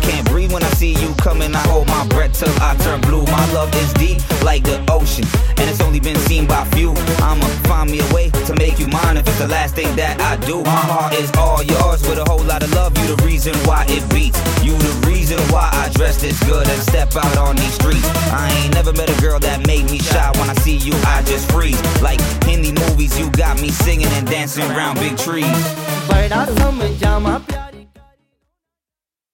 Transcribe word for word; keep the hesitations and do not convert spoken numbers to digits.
can't breathe when I see you coming. I hold my breath till I turn blue. My love is deep like the ocean, and it's only been seen by few. I'ma find me a way to make you mine if it's the last thing that I do. My heart is all yours with a whole lot of love. You the reason why it beats. You the reason why I dress this good and step out on these streets. I ain't never met a girl that made me shy. When I see you, I just freeze. Like Hindi movies, you got me singing and dancing around big trees. बड़ा समझा